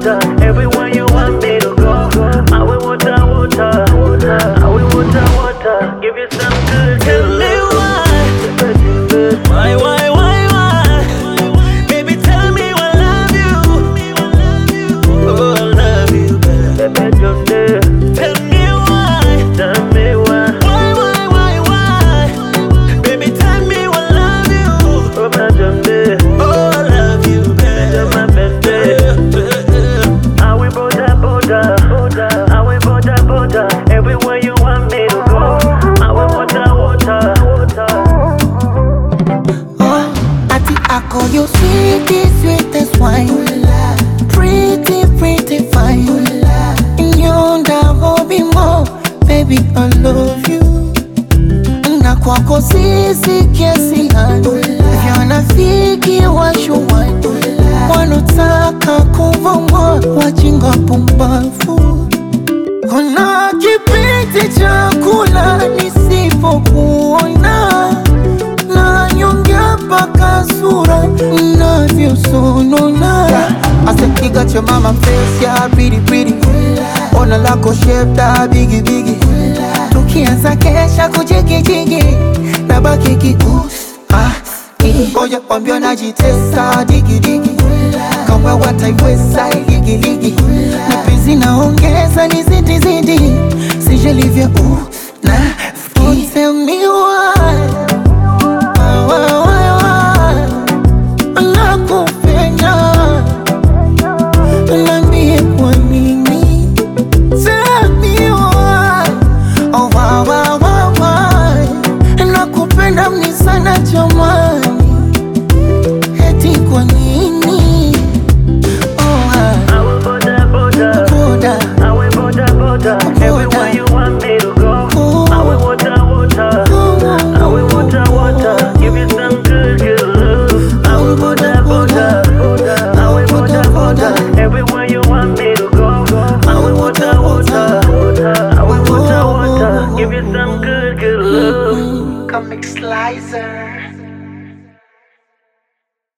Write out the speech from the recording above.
water. Everywhere you want me to go. I will water, water. I will water, water. Give you some good. Tell me why? Baby, tell me I love you. Oh, I love you, baby. Baby, just there. Tell me why? Tell me why. Why? Baby, tell me I love you. Oh, my just there. Oh, I love you, You're my baby. baby. I will border, border. I will border, border. Everywhere you want me to go. I will water, water. Oh, ati ako you sweetest wine. Pretty fine. Inyonda hobi mo, baby I love you. Na kwako sisi kiasi hani. Vyanafiki washuwani. Wanotaka kuvongwa wajinga pumbafu. Kuna kipiti chakula nisipokuona, na nyongea mpaka sura inavyosonona. I said you got your mama face, yeah, pretty. Ona lako shape da bigi. Tukianza kesha kujigijigi, nabaki Oya kwambia najitesa digi. Kama wataiweza igiligi. Mapenzi naongeza ni zidi. Sijalivya na fiki. Tell me why? Nakupenda. Niambie kwa nini? Tell me why? Oh, why? Nakupenda mni sana jamani. Eti kwa nini? Oh, I will border, border. Boda. I will border. Everywhere you want me to go. I will water, water. I will water. Give you some good love. I will border, border. I will border. Everywhere you want me to go. I will water, water. I will water. Give you some good love. Comic Slicer.